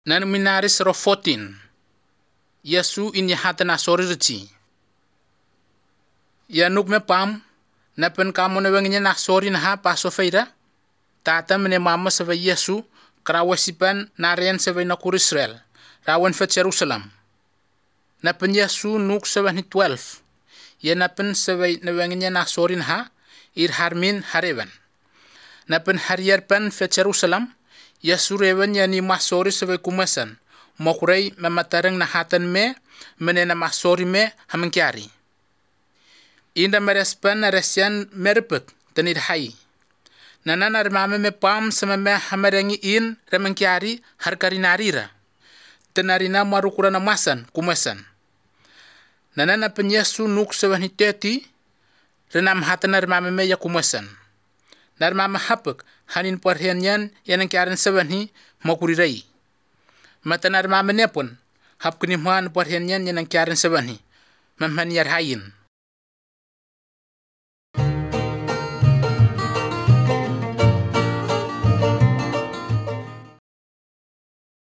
Nan minaris ro 14. Yesu inya hata na soririti. Ya nuk me pam, na pen kamo na wenginya na sori na ha paso feira. Tata mene mama sava Yesu, krawasipan na rian sava na kur Israel. Rawan fet Jerusalem. Na pen Yesu nuk sava ni 12. Ya na pen sava na wenginya na sori na ha, ir harmin harevan. Na pen harier pen fet Jerusalem, Yesu revan ya ni masori sava kumasan. Mokurei mamatarang na hatan me, mene na masori me hamengkiari. Inda merespan na resian merpek tanid hai. Nana narmame me pam sama me hamarengi in remengkiari harkari narira. Tenarina marukura na masan kumasan. Nana na pen Yesu nuk sava ni 30, renam hatan narmame me ya kumasan. Narmama hapek hanin parhenyan yanang kiaran sava ni mokurirai. Mata narmame nepon hap kunimhan parhenyan yanang kiaran sava ni mamhan yar hayin.